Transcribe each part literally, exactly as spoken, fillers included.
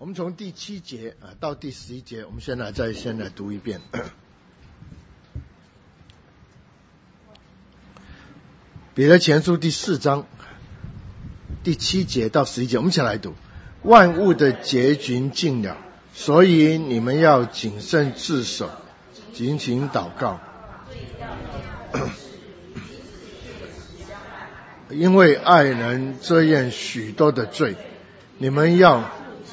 我们从第七节啊到第十一节，我们先来再先来读一遍。彼得前书第四章第七节到十一节，我们一起来读。万物的结局尽了，所以你们要谨慎自守，警醒祷告，因为爱能遮掩许多的罪。你们要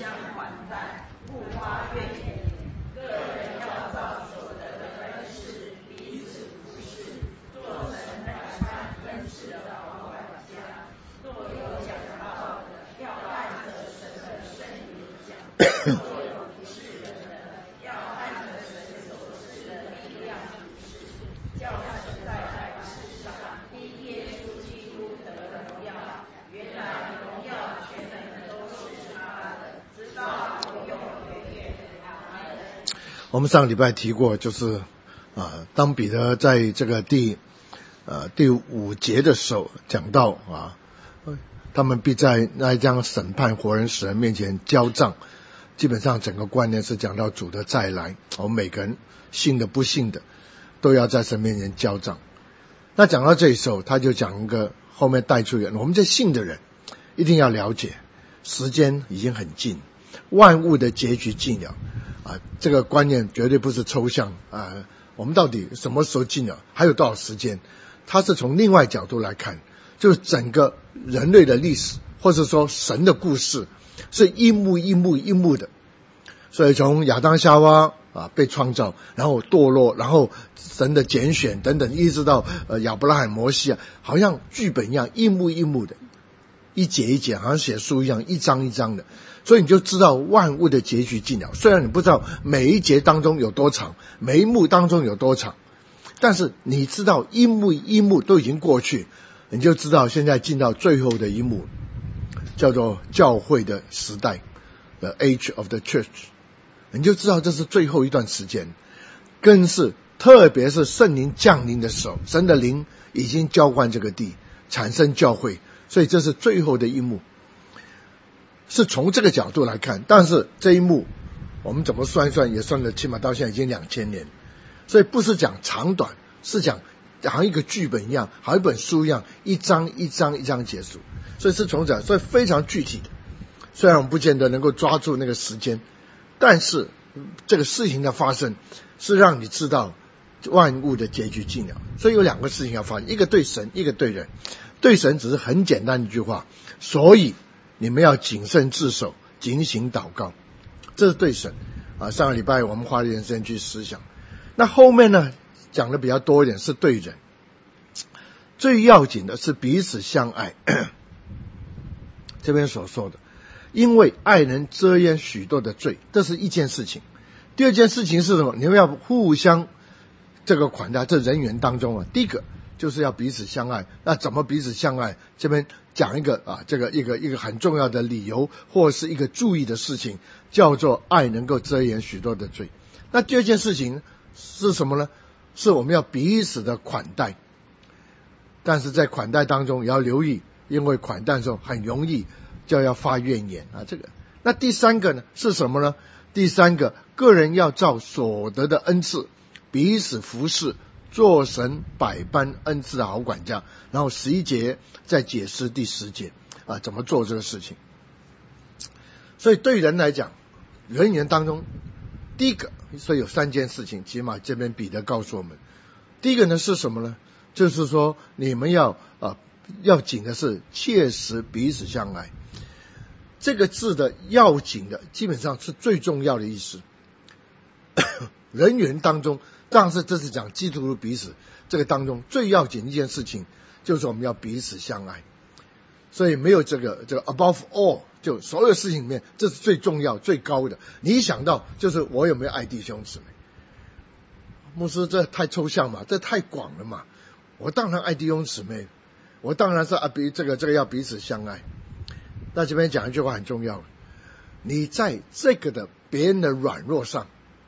我们上个礼拜提过，就是啊，当彼得在这个第呃第五节的时候讲到啊，他们必在那一将审判活人死人面前交账。基本上整个观念是讲到主的再来，我们每个人信的不信的都要在神面前交账。那讲到这时候，他就讲一个后面带出人，我们这信的人一定要了解，时间已经很近，万物的结局近了。啊，这个观念绝对不是抽象啊！我们到底什么时候近了？还有多少时间？它是从另外角度来看，就是整个人类的历史，或者说神的故事，是一幕一幕一幕的。所以从亚当夏娃啊被创造，然后堕落，然后神的拣选等等，一直到呃亚伯拉罕、摩西啊，好像剧本一样，一幕一幕的，一节一节，好像写书一样，一章一章的。所以你就知道万物的结局尽了。虽然你不知道每一节当中有多长，每一幕当中有多长，但是你知道一幕一幕都已经过去，你就知道现在进到最后的一幕，叫做教会的时代 ，the age of the church， 你就知道这是最后一段时间，更是特别是圣灵降临的时候，神的灵已经浇灌这个地，产生教会，所以这是最后的一幕。是从这个角度来看，但是这一幕我们怎么算一算也算得起码到现在已经两千年，所以不是讲长短，是讲好像一个剧本一样，好像一本书一样，一章一章一章结束，所以是从这，所以非常具体的。虽然我们不见得能够抓住那个时间，但是这个事情的发生是让你知道万物的结局尽了。所以有两个事情要发生，一个对神，一个对人。对神只是很简单的一句话，所以你们要谨慎自守，警醒祷告，这是对神啊。上个礼拜我们花了一点时间去思想。那后面呢，讲的比较多一点是对人，最要紧的是彼此相爱。这边所说的，因为爱能遮掩许多的罪，这是一件事情。第二件事情是什么？你们要互相这个款待，这人缘当中啊，第一个就是要彼此相爱。那怎么彼此相爱？这边讲一个啊，这个一个一个很重要的理由，或是一个注意的事情，叫做爱能够遮掩许多的罪。那第二件事情是什么呢？是我们要彼此的款待。但是在款待当中也要留意，因为款待的时候很容易就要发怨言啊。这个，那第三个呢是什么呢？第三个，个人要照所得的恩赐，彼此服侍，做神百般恩赐的好管家。然后十一节再解释第十节啊，怎么做这个事情。所以对人来讲，人缘当中第一个，所以有三件事情，起码这边彼得告诉我们。第一个呢是什么呢？就是说你们要啊要紧的是切实彼此相爱。这个字的要紧的基本上是最重要的意思。人缘当中，但是这是讲基督徒彼此这个当中最要紧的一件事情，就是我们要彼此相爱。所以没有这个这个 above all， 就所有事情里面这是最重要最高的。你一想到就是我有没有爱弟兄姊妹，牧师这太抽象嘛，这太广了嘛。我当然爱弟兄姊妹，我当然是啊彼这个这个要彼此相爱。那这边讲一句话很重要，你在这个的别人的软弱上，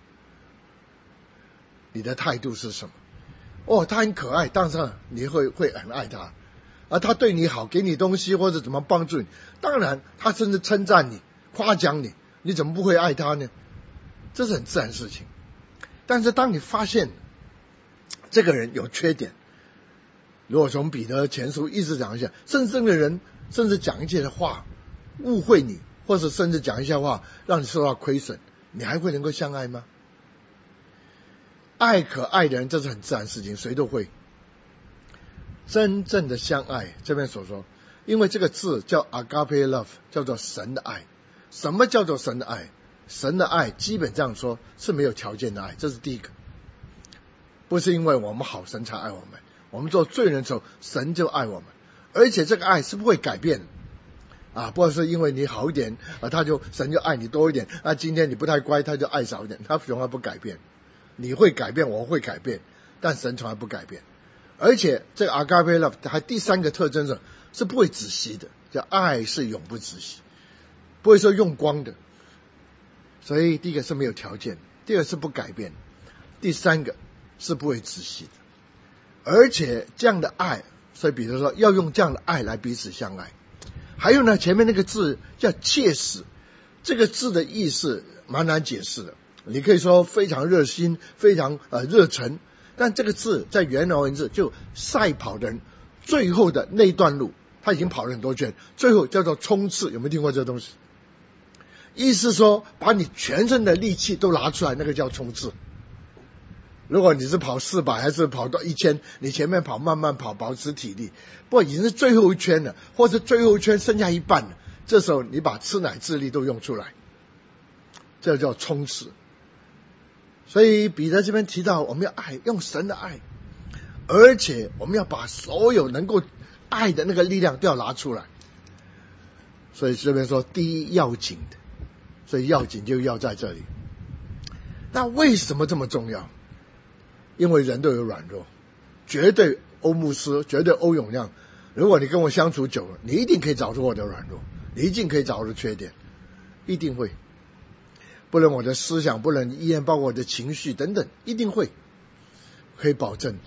你的态度是什么？哦，他很可爱，当然你会会很爱他，而他对你好，给你东西或者怎么帮助你，当然他甚至称赞你、夸奖你， 你怎么不会爱他呢？这是很自然的事情。但是当你发现这个人有缺点，如果从彼得前书一直讲一下，甚至这个人甚至讲一些的话误会你，或者甚至讲一些话让你受到亏损，你还会能够相爱吗？爱可爱的人，这是很自然的事情，谁都会。真正的相爱，这边所说，因为这个字叫 agape love， 叫做神的爱。什么叫做神的爱？神的爱基本上说是没有条件的爱，这是第一个。不是因为我们好神才爱我们，我们做罪人的时候神就爱我们，而且这个爱是不会改变的啊，不是因为你好一点啊，他就神就爱你多一点啊，今天你不太乖他就爱少一点，他从来不改变。你会改变，我会改变，但神从来不改变。而且这个 agape love 还第三个特征是是不会止息的，叫爱是永不止息，不会说用光的。所以第一个是没有条件，第二个是不改变，第三个是不会止息的。而且这样的爱，所以比如说要用这样的爱来彼此相爱。还有呢，前面那个字叫切实，这个字的意思蛮难解释的。你可以说非常热心，非常呃热忱，但这个字在原来文字就赛跑的人最后的那一段路，他已经跑了很多圈，最后叫做冲刺。有没有听过这个东西？意思说把你全身的力气都拿出来，那个叫冲刺。如果你是跑四百还是跑到一千，你前面跑慢慢跑，保持体力，不过已经是最后一圈了，或者最后一圈剩下一半了，这时候你把吃奶智力都用出来，这叫冲刺。所以彼得这边提到我们要爱，用神的爱，而且我们要把所有能够爱的那个力量都要拿出来。所以这边说第一要紧的，所以要紧就要在这里。那为什么这么重要？因为人都有软弱，绝对欧牧师，绝对欧永亮，如果你跟我相处久了，你一定可以找出我的软弱，你一定可以找出缺点，一定会。不论我的思想，不论意念，包括我的情绪等等，一定会，可以保证。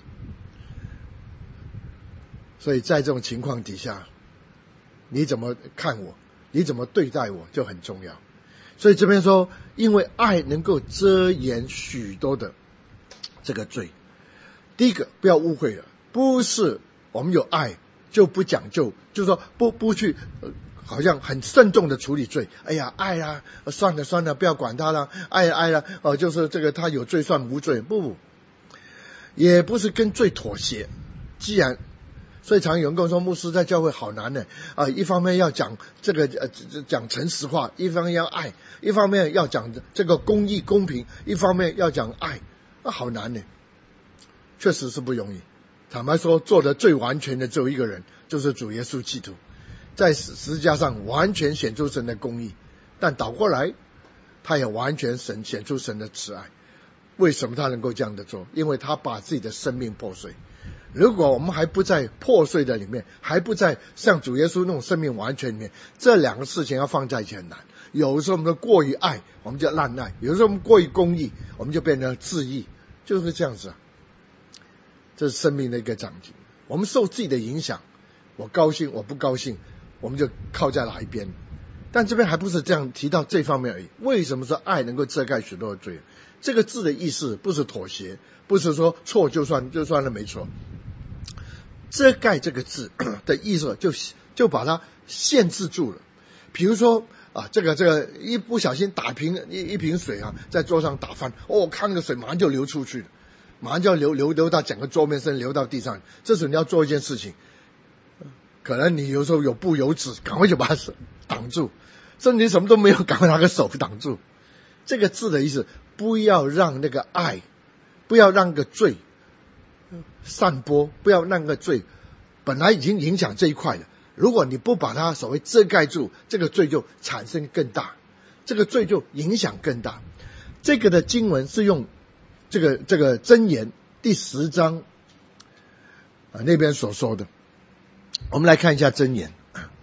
所以在这种情况底下，你怎么看我，你怎么对待我就很重要。所以这边说，因为爱能够遮掩许多的这个罪。第一个不要误会了，不是我们有爱就不讲究，就是说不不去呃好像很慎重的处理罪。哎呀，爱啊，算了算了，不要管他了，爱爱了，呃，就是这个他有罪算无罪，不，也不是跟罪妥协。既然，所以常有人跟我说，牧师在教会好难呢啊、呃，一方面要讲这个呃讲诚实话，一方面要爱，一方面要讲这个公义公平，一方面要讲爱，那好难呢，确实是不容易。坦白说，做的最完全的只有一个人，就是主耶稣基督。在十字架上完全显出神的公义，但倒过来他也完全神显出神的慈爱。为什么他能够这样的做？因为他把自己的生命破碎。如果我们还不在破碎的里面，还不在像主耶稣那种生命完全里面，这两个事情要放在一起很难。有时候我们过于爱，我们就滥爱；有时候我们过于公义，我们就变成自义，就是这样子啊。这是生命的一个长进。我们受自己的影响，我高兴我不高兴，我们就靠在哪一边。但这边还不是这样提到这方面而已。为什么说爱能够遮盖许多的罪？这个字的意思不是妥协，不是说错就算就算了没错。遮盖这个字的意思就就把它限制住了。比如说啊，这个这个一不小心打瓶一一瓶水啊，在桌上打翻，哦，看那个水马上就流出去了，马上就要流流流到整个桌面上，流到地上。这时候你要做一件事情，可能你有时候有布有纸，赶快就把手挡住，甚至你什么都没有，赶快拿个手挡住。这个字的意思，不要让那个爱，不要让个罪散播，不要让个罪本来已经影响这一块了，如果你不把它所谓遮盖住，这个罪就产生更大，这个罪就影响更大。这个的经文是用这个这个箴言第十章啊那边所说的。我们来看一下箴言，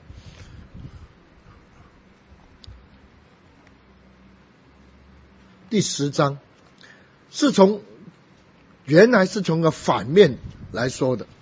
第十章是从原来是从个反面来说的。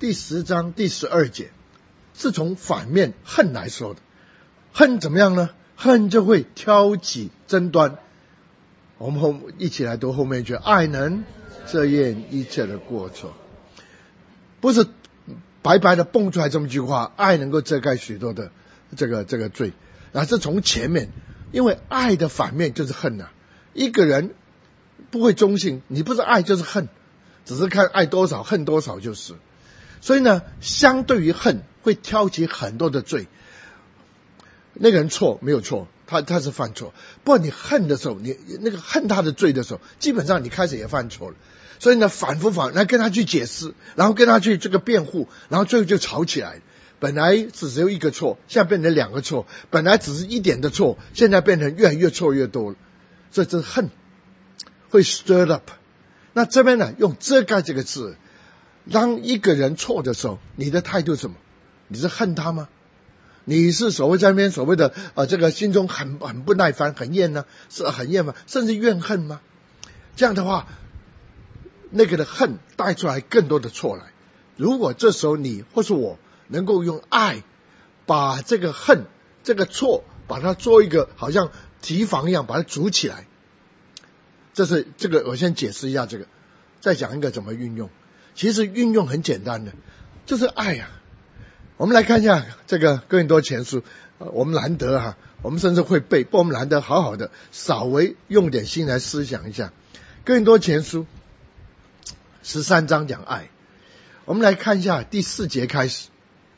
第十章第十二节是从反面恨来说的。恨怎么样呢？恨就会挑起争端。我们后一起来读后面一句：爱能遮掩一切的过错。不是白白的蹦出来这么一句话，爱能够遮盖许多的这个这个罪，而是从前面，因为爱的反面就是恨啊。一个人不会中性，你不是爱就是恨，只是看爱多少恨多少就是。所以呢，相对于恨会挑起很多的罪。那个人错没有错，他他是犯错，不过你恨的时候，你那个恨他的罪的时候，基本上你开始也犯错了。所以呢，反复反来跟他去解释，然后跟他去这个辩护，然后最后就吵起来。本来只只有一个错，现在变成两个错；本来只是一点的错，现在变成越来越错越多了。所以这恨会 stir up。那这边呢，用遮盖这个字，当一个人错的时候，你的态度是什么？你是恨他吗？你是所谓在那边所谓的呃这个心中很很不耐烦、很厌呢？是很厌吗？甚至怨恨吗？这样的话，那个的恨带出来更多的错来。如果这时候你或是我能够用爱把这个恨、这个错，把它做一个好像堤防一样，把它筑起来。这是这个，我先解释一下这个，再讲一个怎么运用。其实运用很简单的，就是爱啊。我们来看一下这个哥林多前书，呃、我们难得哈、啊，我们甚至会背，不过我们难得好好的稍微用点心来思想一下。哥林多前书十三章讲爱，我们来看一下第四节开始。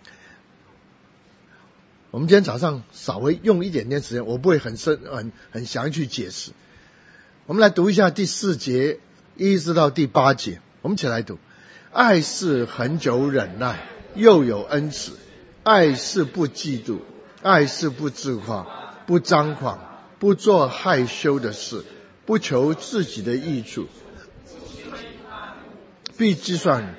我们今天早上稍微用一点点时间，我不会很深很很详去解释。我们来读一下第四节一直到第八节，我们一起来读。爱是恒久忍耐，又有恩慈；爱是不嫉妒，爱是不自夸，不张狂，不做害羞的事，不求自己的益处，必计算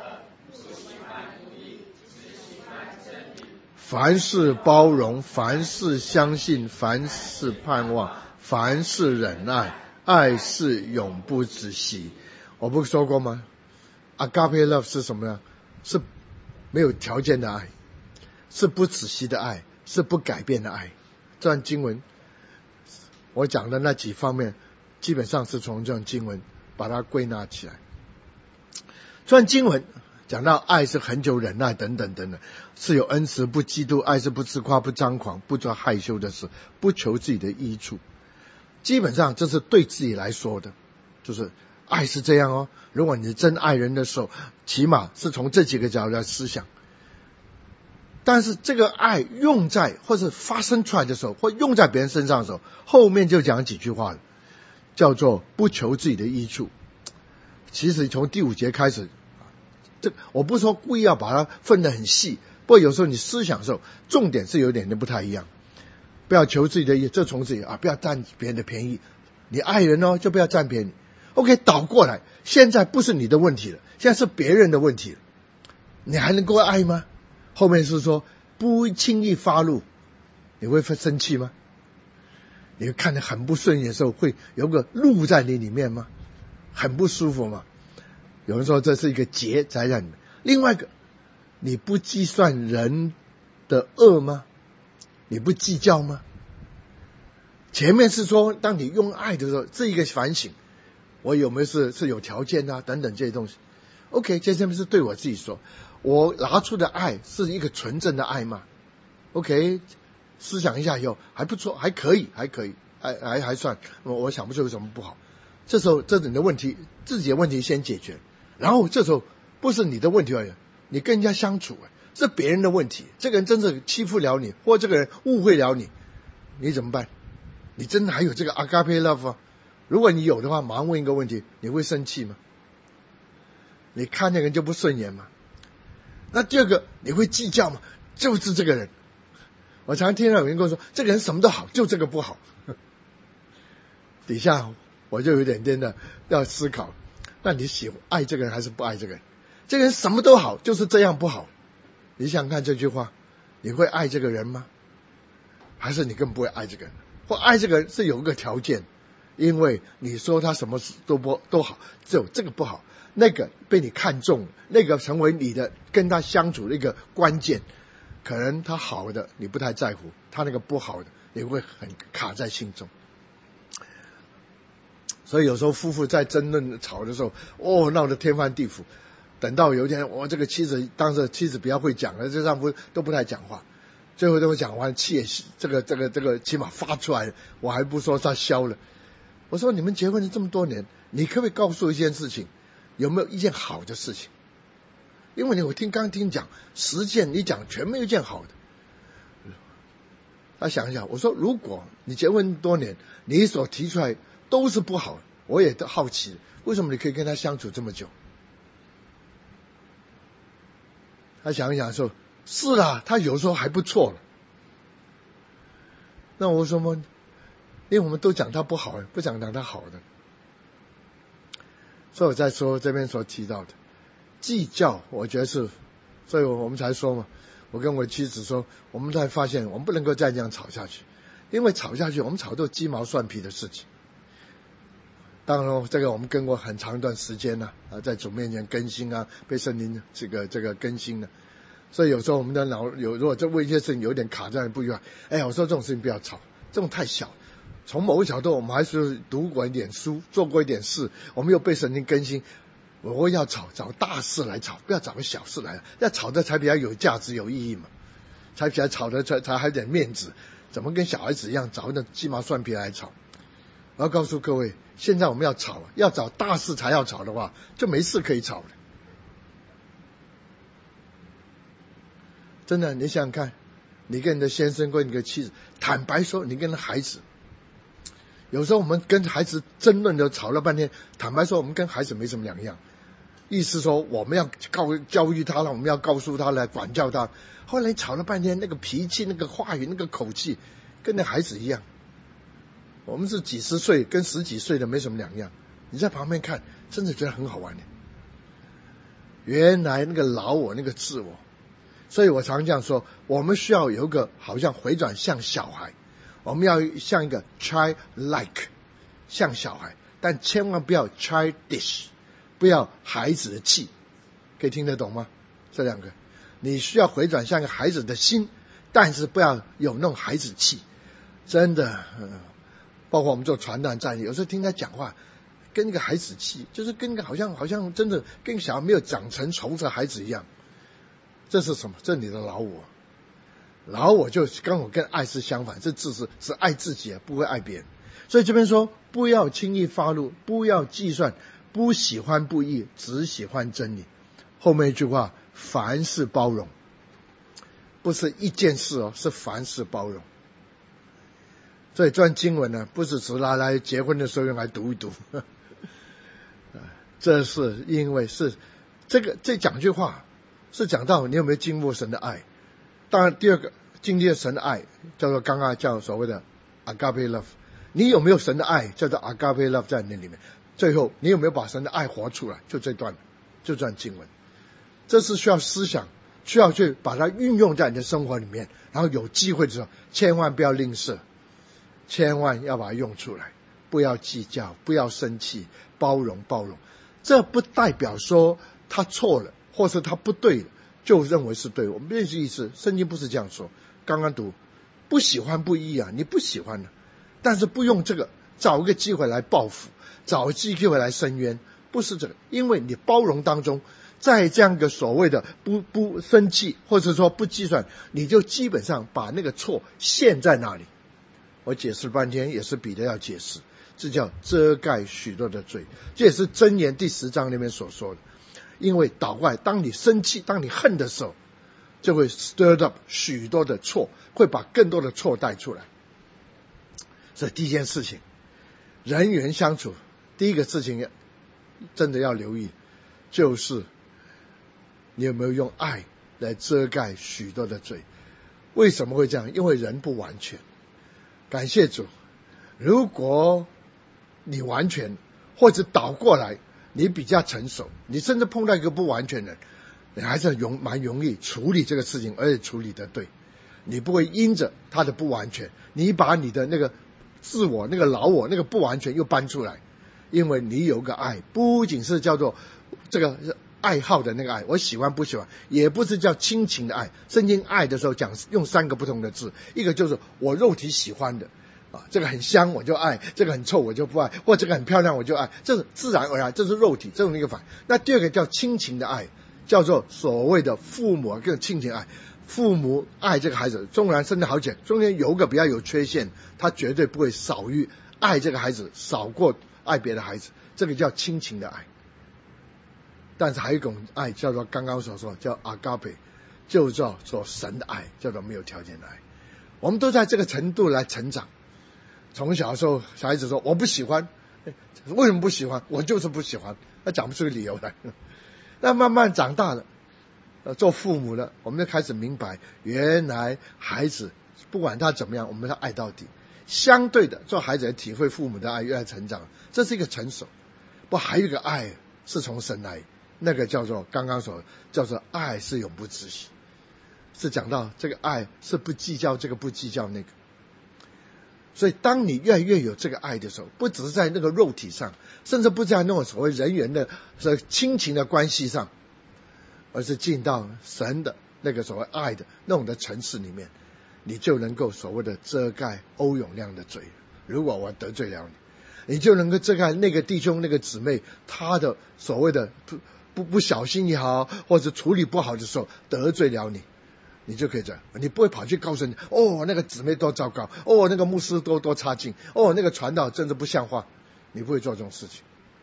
凡事包容，凡事相信，凡事盼望，凡事忍耐，爱是永不止息。我不是说过吗？ Agape love 是什么呢？是没有条件的爱，是不止息的爱，是不改变的爱。这段经文我讲的那几方面基本上是从这段经文把它归纳起来。这段经文讲到爱是恒久忍耐等等等等，是有恩慈，不嫉妒，爱是不自夸，不张狂，不做害羞的事，不求自己的益处。基本上这是对自己来说的，就是爱是这样哦。如果你真爱人的时候，起码是从这几个角度来思想。但是这个爱用在或是发生出来的时候，或用在别人身上的时候，后面就讲几句话了，叫做不求自己的益处。其实从第五节开始，这我不是说故意要把它分得很细，不过有时候你思想的时候，重点是有点点不太一样。不要求自己的益，这从自己啊，不要占别人的便宜。你爱人哦，就不要占便宜。OK， 倒过来，现在不是你的问题了，现在是别人的问题了，你还能够爱吗？后面是说不轻易发怒，你会生气吗？你看得很不顺眼的时候，会有个怒在你里面吗？很不舒服吗？有人说这是一个结在在里面。另外一个，你不计算人的恶吗？你不计较吗？前面是说当你用爱的时候，是一个反省，我有没有是是有条件啊等等这些东西。 OK， 这下面是对我自己说，我拿出的爱是一个纯正的爱吗？ OK， 思想一下以后还不错，还可以还可以还还还算，我想不出有什么不好。这时候这是你的问题，自己的问题先解决，然后这时候不是你的问题而已，你跟人家相处是别人的问题，这个人真的欺负了你，或这个人误会了你，你怎么办？你真的还有这个 agape love 啊？如果你有的话，马上问一个问题，你会生气吗？你看那个人就不顺眼吗？那第二个，你会计较吗？就是这个人，我常听到有人跟我说，这个人什么都好，就这个不好。底下我就有点点的要思考，那你喜欢爱这个人还是不爱这个人？这个人什么都好，就是这样不好。你想看这句话，你会爱这个人吗？还是你更不会爱这个人？或爱这个人是有一个条件，因为你说他什么事都不都好，只有这个不好， 那个被你看中，那个成为你的跟他相处的一个关键。可能他好的你不太在乎，他那个不好的也会很卡在心中。所以有时候夫妇在争论吵的时候，哦，闹得天翻地覆。等到有一天，我、哦、这个妻子当时妻子比较会讲了，这丈夫都不太讲话，最后都会讲完，气也这个这个这个起码发出来了，我还不说他消了。我说你们结婚了这么多年，你可不可以告诉我一件事情，有没有一件好的事情？因为你我听刚听讲十件，你讲全没有一件好的。他想一想，我说如果你结婚多年，你所提出来都是不好的，我也好奇，为什么你可以跟他相处这么久？他想一想说，是啦，他有时候还不错了。那我说嘛，因为我们都讲他不好，不讲讲他好的。所以我在说这边所提到的计较，我觉得是，所以我们才说嘛，我跟我妻子说，我们才发现我们不能够再这样吵下去，因为吵下去我们吵都鸡毛蒜皮的事情。当然这个我们跟过很长一段时间了啊，在主面前更新啊，被圣灵这个这个更新了。所以有时候我们的脑有如果这为一些事情有点卡在不愉快，哎呀，我说这种事情不要吵，这种太小。从某个角度，我们还是读过一点书，做过一点事，我们又被神灵更新。我要吵，找大事来吵，不要找个小事来，要吵的才比较有价值、有意义嘛，才比较吵的才才还有点面子。怎么跟小孩子一样找那鸡毛蒜皮来吵？我要告诉各位，现在我们要吵，要找大事才要吵的话，就没事可以吵了。真的，你想想看，你跟你的先生跟你的妻子，坦白说，你跟孩子，有时候我们跟孩子争论的吵了半天，坦白说，我们跟孩子没什么两样。意思说，我们要告教育他了，我们要告诉他来管教他。后来吵了半天，那个脾气、那个话语、那个口气，跟那孩子一样。我们是几十岁，跟十几岁的没什么两样。你在旁边看，真的觉得很好玩的。原来那个老我，那个自我。所以我常这样说，我们需要有一个好像回转像小孩，我们要像一个 child-like， 像小孩，但千万不要 childish， 不要孩子的气，可以听得懂吗？这两个，你需要回转像一个孩子的心，但是不要有那种孩子气。真的，嗯，包括我们做传道站，有时候听他讲话，跟一个孩子气，就是跟一个好像好像真的跟一个小孩没有长成熟的孩子一样。这是什么？这是你的老我，老我就跟我跟爱是相反，这自私，是爱自己，不会爱别人。所以这边说，不要轻易发怒，不要计算，不喜欢不义，只喜欢真理。后面一句话，凡事包容，不是一件事哦，是凡事包容。所以这段经文呢，不是只拿来结婚的时候用来读一读，这是因为是这个这讲句话。是讲到你有没有经过神的爱。当然第二个经历了神的爱叫做刚刚叫所谓的 agape love， 你有没有神的爱叫做 agape love 在那里面。最后你有没有把神的爱活出来，就这段就这段经文。这是需要思想，需要去把它运用在你的生活里面，然后有机会的时候千万不要吝啬，千万要把它用出来，不要计较，不要生气，包容包容。这不代表说他错了或是他不对就认为是对，我们认识意思，圣经不是这样说。刚刚读不喜欢不义啊，你不喜欢的，但是不用这个找一个机会来报复，找一个机会来伸冤，不是这个。因为你包容当中，在这样一个所谓的不不生气或者说不计算，你就基本上把那个错陷在那里。我解释半天也是彼得要解释，这叫遮盖许多的罪，这也是箴言第十章里面所说的。因为倒过来，当你生气当你恨的时候，就会 stir up 许多的错，会把更多的错带出来。所以第一件事情，人与人相处第一个事情真的要留意，就是你有没有用爱来遮盖许多的罪。为什么会这样？因为人不完全。感谢主，如果你完全，或者倒过来你比较成熟，你甚至碰到一个不完全人，你还是容蛮容易处理这个事情，而且处理得对。你不会因着他的不完全，你把你的那个自我、那个老我、那个不完全又搬出来。因为你有个爱，不仅是叫做这个爱好的那个爱，我喜欢不喜欢，也不是叫亲情的爱。圣经爱的时候讲用三个不同的字，一个就是我肉体喜欢的啊，这个很香我就爱，这个很臭我就不爱，或这个很漂亮我就爱，这是自然而然，这是肉体这种一个反。那第二个叫亲情的爱，叫做所谓的父母跟亲情爱。父母爱这个孩子，纵然生得好起来，中间有个比较有缺陷，他绝对不会少于爱这个孩子少过爱别的孩子，这个叫亲情的爱。但是还有一种爱叫做刚刚所说叫阿嘎培，就叫做神的爱，叫做没有条件的爱。我们都在这个程度来成长。从小的时候小孩子说我不喜欢，为什么不喜欢？我就是不喜欢，他讲不出个理由来。那慢慢长大了，做父母的我们就开始明白，原来孩子不管他怎么样，我们要爱到底。相对的，做孩子也体会父母的爱，越来成长，这是一个成熟。不还有一个爱是从神来，那个叫做刚刚所叫做爱是永不止息，是讲到这个爱是不计较这个不计较那个。所以当你越来越有这个爱的时候，不只是在那个肉体上，甚至不在那种所谓人缘的亲情的关系上，而是进到神的那个所谓爱的那种的层次里面，你就能够所谓的遮盖欧永亮的罪。如果我得罪了你，你就能够遮盖那个弟兄那个姊妹他的所谓的不不不小心也好，或者处理不好的时候得罪了你，你就可以这样，你不会跑去告诉你，哦那个姊妹多糟糕，哦那个牧师多多差劲，哦那个传道真的不像话，你不会做这种事情。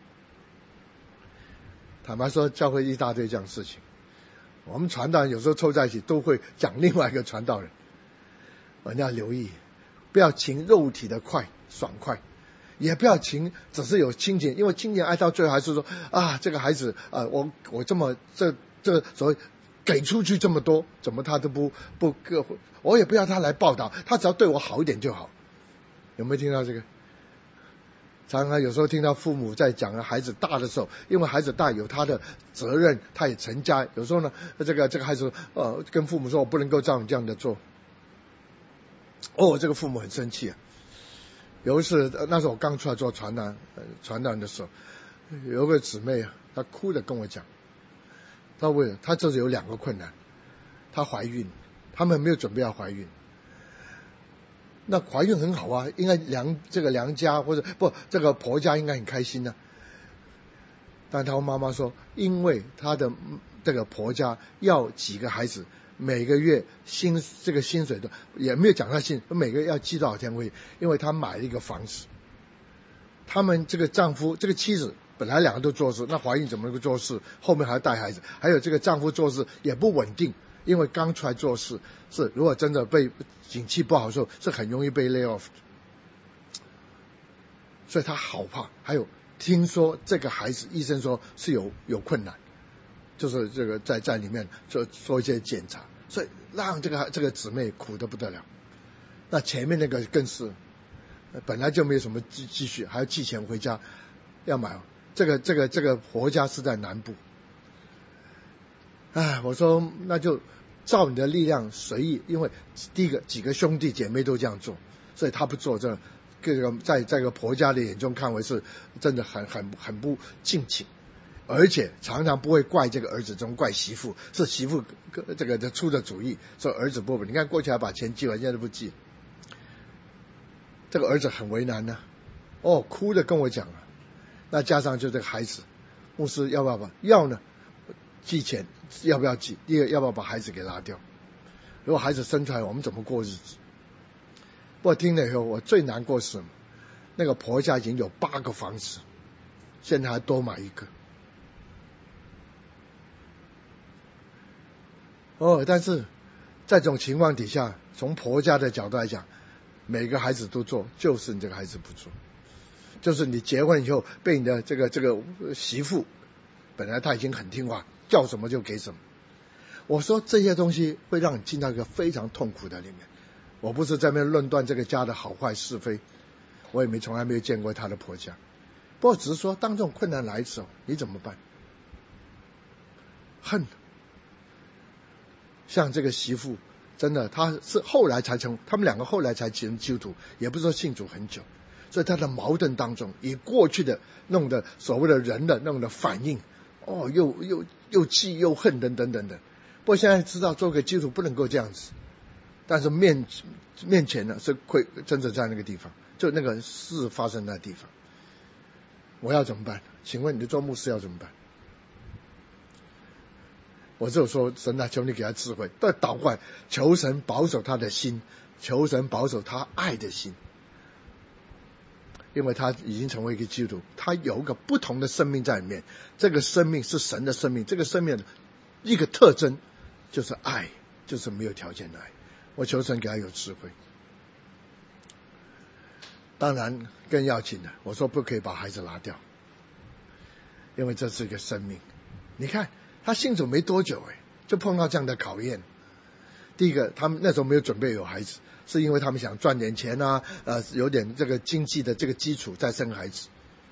坦白说，教会一大堆这样的事情，我们传道人有时候凑在一起都会讲另外一个传道人，我们要留意，不要凭肉体的快爽快，也不要凭只是有亲情，因为亲情爱到最后还是说啊这个孩子啊、呃、我我这么这这所谓给出去这么多，怎么他都不不各，我也不要他来报答，他只要对我好一点就好。有没有听到这个？常常有时候听到父母在讲孩子大的时候，因为孩子大有他的责任，他也成家，有时候呢这个这个孩子呃跟父母说我不能够这样这样的做，哦这个父母很生气啊。有一次那时候我刚出来做传道传道人的时候，有个姊妹啊，她哭着跟我讲，她为了她就是有两个困难，她怀孕，他们没有准备要怀孕。那怀孕很好啊，应该娘这个娘家或者不这个婆家应该很开心啊。但她妈妈说，因为她的这个婆家要几个孩子，每个月薪这个薪水的也没有讲她薪，每个月要寄多少钱回去，因为她买了一个房子。他们这个丈夫这个妻子本来两个都做事，那怀孕怎么能够做事？后面还要带孩子，还有这个丈夫做事也不稳定。因为刚出来做事，是如果真的被景气不好的时候，是很容易被 lay off， 所以他好怕。还有听说这个孩子医生说是有有困难，就是这个在在里面做做一些检查，所以让这个这个姊妹苦得不得了。那前面那个更是本来就没有什么积积蓄，还要寄钱回家要买。这个这个这个婆家是在南部。哎，我说那就照你的力量随意，因为第一个几个兄弟姐妹都这样做，所以他不做，这这个在这个婆家的眼中看为是真的很很很不敬请，而且常常不会怪这个儿子，总怪媳妇，是媳妇这个出的主意，说儿子不，你看过去还把钱寄完，现在都不寄，这个儿子很为难呢、啊，哦，哭着跟我讲啊，那加上就这个孩子，牧师要不要把要呢？寄钱要不要寄？第二要不要把孩子给拉掉？如果孩子生出来，我们怎么过日子？不过听了以后，我最难过是什么？那个婆家已经有八个房子，现在还多买一个。哦，但是在这种情况底下，从婆家的角度来讲，每个孩子都做，就是你这个孩子不做，就是你结婚以后被你的这个这个媳妇，本来他已经很听话。叫什么就给什么。我说这些东西会让你进到一个非常痛苦的里面。我不是在那边论断这个家的好坏是非，我也没从来没有见过他的婆家。不过只是说，当这种困难来的时候，你怎么办？恨。像这个媳妇，真的，她是后来才成，他们两个后来才成基督徒，也不是说信主很久，所以他的矛盾当中，以过去的弄的所谓的人的那种的反应。 哦，又又又气又恨等等等等。不过现在知道做个基督徒不能够这样子，但是面面前呢是会真的在那个地方，就那个事发生那地方，我要怎么办？请问你做牧师要怎么办？我就说神啊，求你给他智慧，但祷告求神保守他的心，求神保守他爱的心，因为他已经成为一个基督徒，他有一个不同的生命在里面，这个生命是神的生命，这个生命的一个特征就是爱，就是没有条件的爱。我求神给他有智慧。当然更要紧的，我说不可以把孩子拿掉，因为这是一个生命。你看他信主没多久哎，就碰到这样的考验。第一个，他们那时候没有准备有孩子，是因为他们想赚点钱啊，呃，有点这个经济的这个基础再生孩子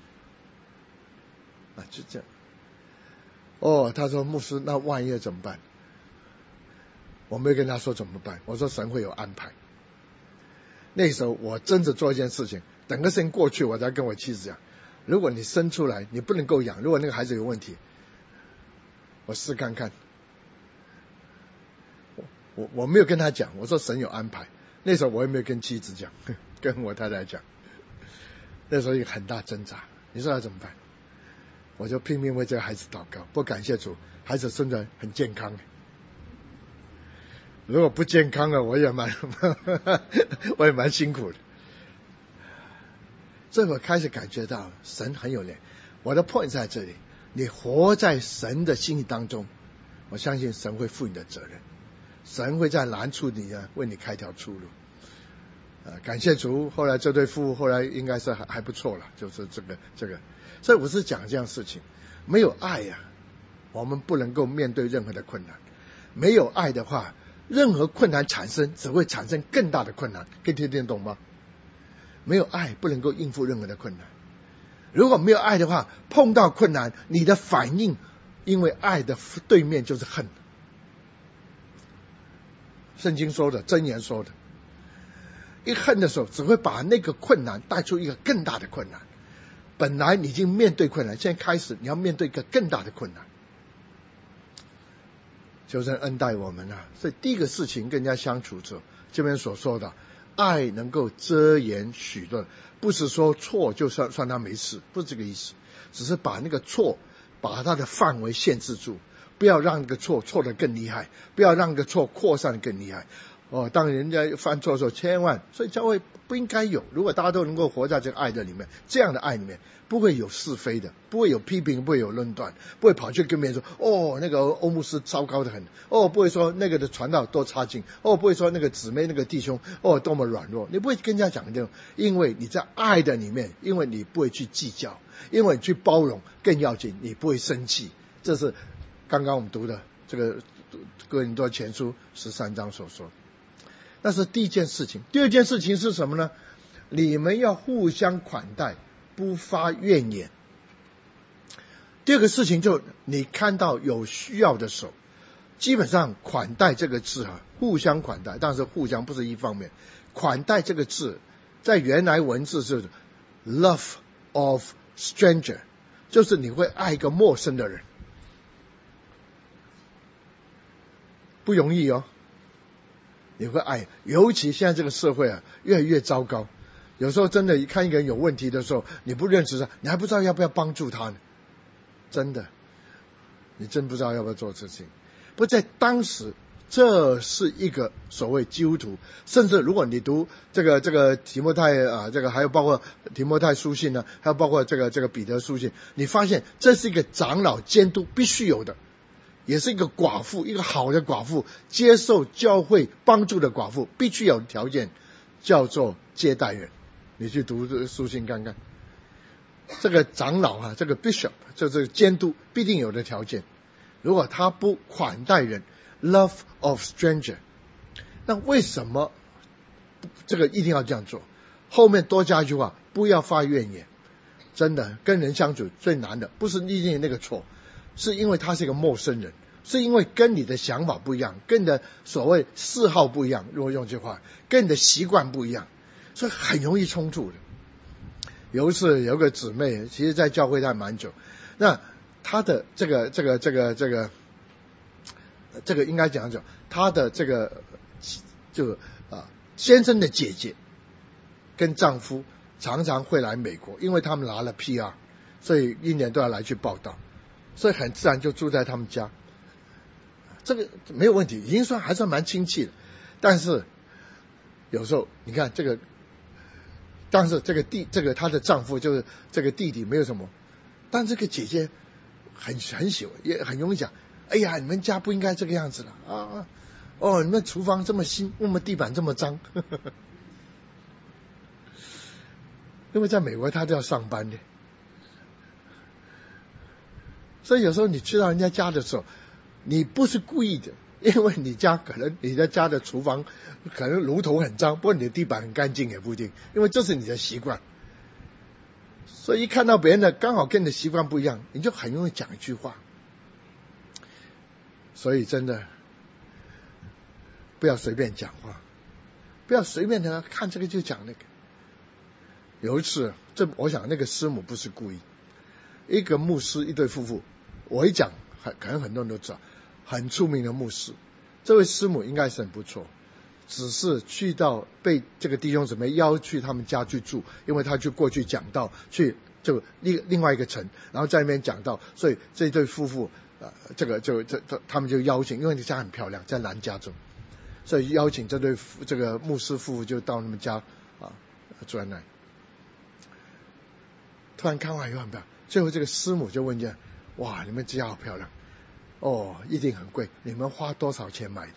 啊，就这样。哦，他说牧师，那万一怎么办？我没有跟他说怎么办，我说神会有安排。那时候我真的做一件事情，等个事情过去，我才跟我妻子讲，如果你生出来你不能够养，如果那个孩子有问题，我试看看。我我我没有跟他讲，我说神有安排。那时候我也没有跟妻子讲，跟我太太讲。那时候一个很大挣扎，你说要怎么办？我就拼命为这个孩子祷告，不感谢主，孩子生得很健康。如果不健康了，我也蛮我也蛮辛苦的。这我开始感觉到神很有怜。我的 point 在这里，你活在神的心意当中，我相信神会负你的责任，神会在难处你啊为你开条出路。呃，感谢主，后来这对夫妇后来应该是还还不错了，就是这个这个。所以我是讲这样事情，没有爱呀、啊，我们不能够面对任何的困难。没有爱的话，任何困难产生只会产生更大的困难，可以听得懂吗？没有爱不能够应付任何的困难。如果没有爱的话，碰到困难你的反应，因为爱的对面就是恨。圣经说的，箴言说的，一恨的时候只会把那个困难带出一个更大的困难。本来你已经面对困难，现在开始你要面对一个更大的困难。求神恩待我们啊！所以第一个事情跟人家相处者，这边所说的爱能够遮掩许多，不是说错就算算他没事，不是这个意思，只是把那个错把它的范围限制住，不要让那个错错得更厉害，不要让那个错扩散得更厉害。哦，当人家犯错的时候，千万，所以教会不应该有。如果大家都能够活在这个爱的里面，这样的爱里面，不会有是非的，不会有批评，不会有论断，不会跑去跟别人说，哦，那个欧牧师糟糕的很，哦，不会说那个的传道多差劲，哦，不会说那个姊妹那个弟兄，哦，多么软弱，你不会跟人家讲这种，因为你在爱的里面，因为你不会去计较，因为你去包容，更要紧，你不会生气。这是刚刚我们读的这个哥林多前书十三章所说的。那是第一件事情。第二件事情是什么呢？你们要互相款待，不发怨言。第二个事情就你看到有需要的时候，基本上款待这个字啊，互相款待，但是互相不是一方面。款待这个字在原来文字是 love of stranger， 就是你会爱一个陌生的人，不容易哦。你会爱，尤其现在这个社会啊，越来越糟糕。有时候真的，一看一个人有问题的时候，你不认识他，你还不知道要不要帮助他呢。真的，你真不知道要不要做这事情。不在当时，这是一个所谓基督徒，甚至如果你读这个这个提摩太啊，这个还有包括提摩太书信呢，还有包括这个这个彼得书信，你发现这是一个长老监督必须有的。也是一个寡妇，一个好的寡妇，接受教会帮助的寡妇，必须有条件，叫做接待人。你去读这个书信看看，这个长老啊，这个 bishop 就是监督，必定有的条件。如果他不款待人 ，love of stranger， 那为什么这个一定要这样做？后面多加一句话，不要发怨言。真的，跟人相处最难的，不是历练那个错。是因为他是一个陌生人，是因为跟你的想法不一样，跟你的所谓嗜好不一样，如果用这句话，跟你的习惯不一样，所以很容易冲突的。有一次有个姊妹，其实在教会待蛮久，那他的这个这个这个这个这个应该讲讲他的这个就啊先生的姐姐跟丈夫常常会来美国，因为他们拿了 P R， 所以一年都要来去报道，所以很自然就住在他们家。这个没有问题，已经算还算蛮亲戚的。但是有时候你看这个，但是这个弟这个她的丈夫就是这个弟弟没有什么，但这个姐姐很很喜欢，也很容易讲，哎呀，你们家不应该这个样子了啊！哦，你们厨房这么新，我们地板这么脏。呵呵呵，因为在美国他都要上班的，所以有时候你去到人家家的时候，你不是故意的，因为你家可能你的家的厨房可能炉头很脏，不过你的地板很干净也不一定，因为这是你的习惯。所以一看到别人的刚好跟你的习惯不一样，你就很容易讲一句话。所以真的不要随便讲话，不要随便的看这个就讲那个。有一次，这我想那个师母不是故意，一个牧师一对夫妇，我一讲很可能很多人都知道，很出名的牧师，这位师母应该是很不错，只是去到被这个弟兄姊妹邀去他们家去住，因为他去过去讲道，去就另另外一个城，然后在那边讲道，所以这对夫妇呃这个就这他们就邀请，因为那家很漂亮，在南加州，所以邀请这对这个牧师夫妇就到他们家啊住在那里。突然看完以后很漂亮，最后这个师母就问见，哇，你们家好漂亮，哦，一定很贵，你们花多少钱买的？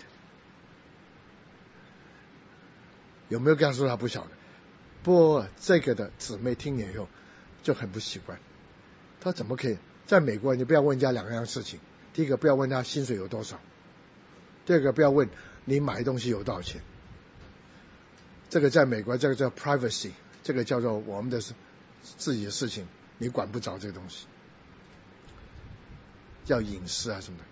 有没有跟他说？他不晓得。不过这个的姊妹听了以后就很不习惯，他怎么可以在美国？你不要问人家两样事情，第一个不要问他薪水有多少，第二个不要问你买东西有多少钱。这个在美国这个叫 privacy， 这个叫做我们的自己的事情，你管不着这个东西，叫隐私啊什么的。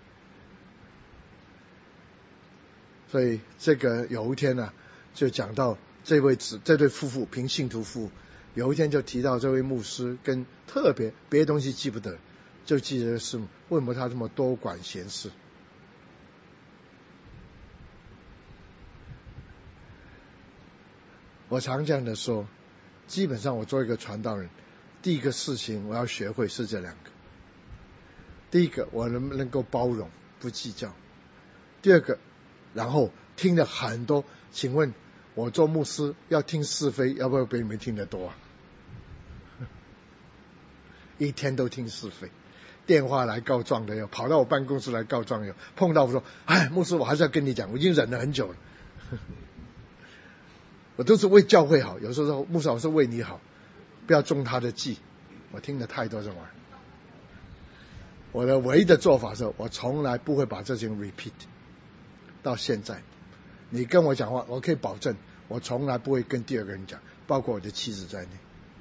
所以这个有一天呢、啊，就讲到这位子这对夫妇平信徒夫妇，有一天就提到这位牧师跟特别别的东西记不得，就记得是为什么他这么多管闲事。我常这样的说，基本上我做一个传道人，第一个事情我要学会是这两个。第一个，我能不能够包容不计较；第二个，然后听了很多，请问我做牧师要听是非，要不要比你们听得多啊？一天都听是非，电话来告状的有，跑到我办公室来告状有，碰到我说，哎，牧师我还是要跟你讲，我已经忍了很久了。我都是为教会好，有时候说牧师我是为你好，不要中他的计。我听了太多这玩意儿，我的唯一的做法是，我从来不会把这件 repeat。到现在，你跟我讲话，我可以保证，我从来不会跟第二个人讲，包括我的妻子在内。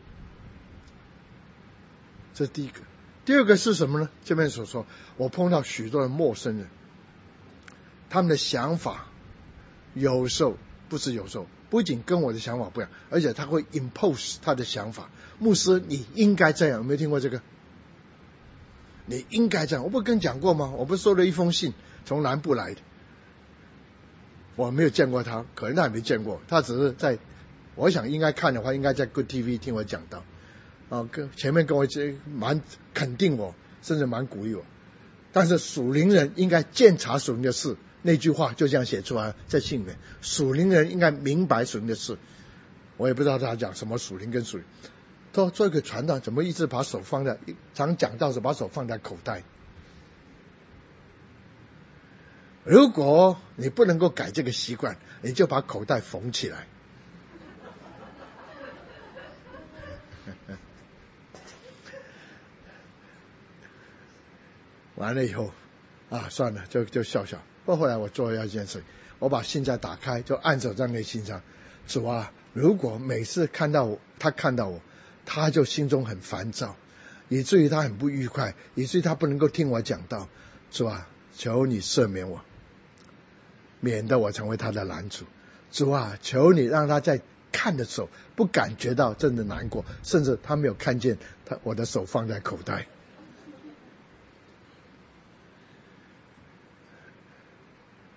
这是第一个。第二个是什么呢？这边所说，我碰到许多的陌生人，他们的想法有时候不是有时候。不仅跟我的想法不一样，而且他会 impose 他的想法。牧师，你应该这样，有没有听过这个？你应该这样，我不是跟你讲过吗？我不是收了一封信，从南部来的，我没有见过他，可能他也没见过，他只是在，我想应该看的话，应该在 Good T V 听我讲到，啊，跟前面跟我蛮肯定我，甚至蛮鼓励我。但是属灵人应该鉴察属灵的事。那句话就这样写出来在信里面，属灵人应该明白属灵的事。我也不知道他讲什么属灵跟属灵。他说做一个传道，怎么一直把手放在，常讲到是把手放在口袋。如果你不能够改这个习惯，你就把口袋缝起来。完了以后啊，算了，就就笑笑。不过后来我做了一件事，我把信再打开，就按手在那信上。主啊，如果每次看到我，他看到我，他就心中很烦躁，以至于他很不愉快，以至于他不能够听我讲道。主啊，求你赦免我，免得我成为他的拦阻。主啊，求你让他在看的时候不感觉到真的难过，甚至他没有看见他我的手放在口袋。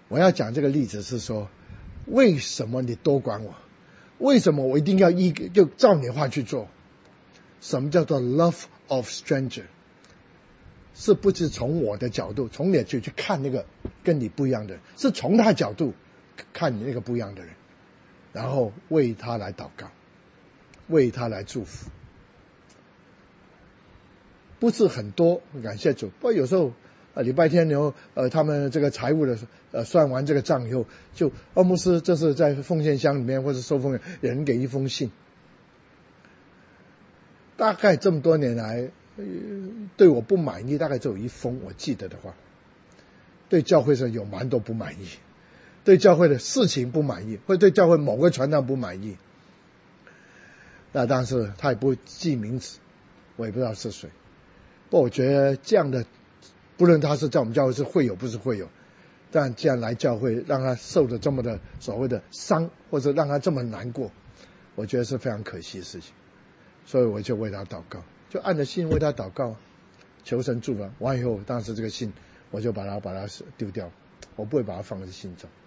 我要讲这个例子是说，为什么你多管我？为什么我一定要一就照你的话去做？什么叫做 love of stranger？ 是不是从我的角度，从你去去看那个跟你不一样的人，是从他角度看你那个不一样的人，然后为他来祷告，为他来祝福。不是很多，感谢主。不过有时候呃礼拜天以后呃他们这个财务的呃算完这个账以后，就奥牧师这是在奉献箱里面或者收奉献人给一封信。大概这么多年来、呃、对我不满意大概只有一封，我记得的话。对教会上有蛮多不满意，对教会的事情不满意，或者对教会某个传道不满意。那但是他也不会记名字，我也不知道是谁。不过我觉得这样的，不论他是在我们教会是会有不是会有，但既然来教会让他受的这么的所谓的伤，或者让他这么难过，我觉得是非常可惜的事情。所以我就为他祷告，就按着信为他祷告，求神祝福。完以后当时这个信我就把它把它丢掉，我不会把它放在心中。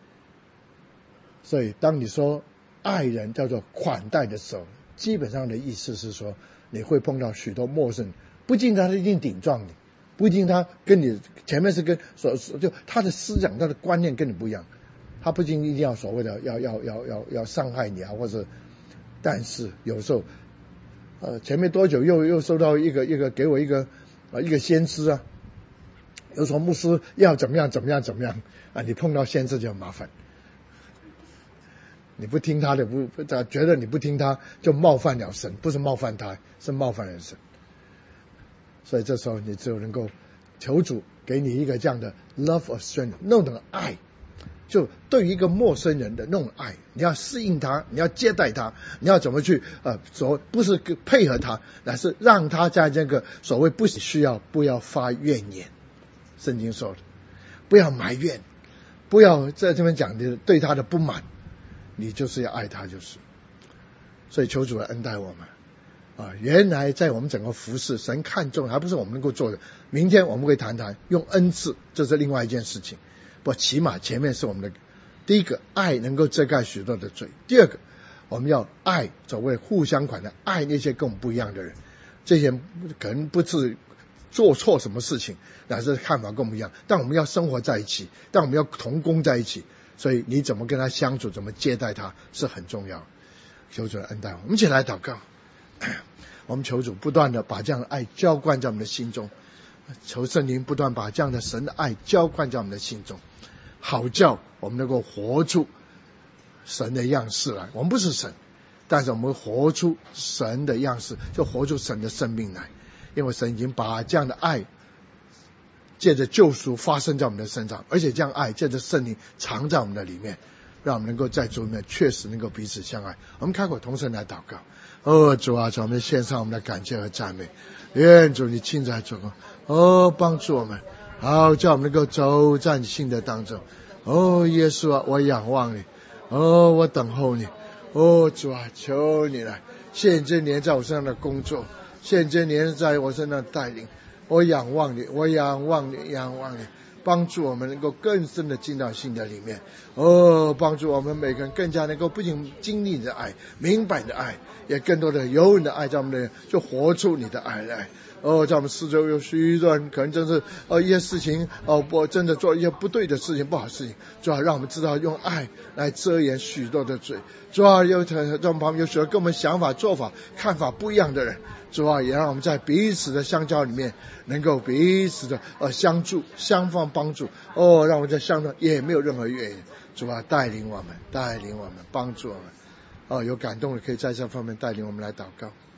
所以当你说爱人叫做款待的时候，基本上的意思是说你会碰到许多陌生人，不一定他一定顶撞你，不一定他跟你前面是跟所就他的思想他的观念跟你不一样，他不一定一定要所谓的要要要要要伤害你啊，或者但是有时候呃前面多久又又收到一个一个给我一个呃一个先知啊，有时候牧师要怎么样怎么样怎么样啊，你碰到先知就麻烦，你不听他的，不不觉得你不听他就冒犯了神，不是冒犯他，是冒犯了神。所以这时候你只有能够求主给你一个这样的 love of stranger， 那种爱，就对于一个陌生人的那种爱，你要适应他，你要接待他，你要怎么去呃所不是配合他，乃是让他在这个所谓不需要不要发怨言，圣经说的不要埋怨，不要在这边讲的对他的不满，你就是要爱他就是。所以求主来恩待我们啊！原来在我们整个服事，神看重还不是我们能够做的。明天我们会谈谈用恩赐，这是另外一件事情。不，起码前面是我们的第一个，爱能够遮盖许多的罪；第二个，我们要爱所谓互相款待，爱那些跟我们不一样的人。这些可能不是做错什么事情，乃是看法跟我们一样，但我们要生活在一起，但我们要同工在一起。所以你怎么跟他相处，怎么接待他是很重要。求主恩待我们，我们一起来祷告。我们求主不断的把这样的爱浇灌在我们的心中，求圣灵不断把这样的神的爱浇灌在我们的心中，好叫我们能够活出神的样式来。我们不是神，但是我们活出神的样式，就活出神的生命来。因为神已经把这样的爱借着救赎发生在我们的身上，而且这样爱借着圣灵藏在我们的里面，让我们能够在主里面确实能够彼此相爱。我们开口同声来祷告。哦，主啊，主，我们献上我们的感谢和赞美，愿主你亲自来做工，哦，帮助我们，好叫我们能够走在你信的当中。哦，耶稣啊，我仰望你，哦，我等候你。哦，主啊，求你来现今年在我身上的工作，现今年在我身上的带领，我仰望你，我仰望你，仰望你，帮助我们能够更深的进到信的里面。哦，帮助我们每个人更加能够不仅经历你的爱，明白你的爱，也更多的有你的爱在我们的，就活出你的爱来。哦，在我们四周有许多人可能真是呃一些事情哦，不真的做一些不对的事情，不好的事情，主要让我们知道用爱来遮掩许多的罪。主要有在我们旁边有许多跟我们想法做法看法不一样的人，主要也让我们在彼此的相交里面能够彼此的呃相助相放帮助。哦，让我们在相中也没有任何怨言。主啊，带领我们带领我们帮助我们。哦，有感动的可以在这方面带领我们来祷告。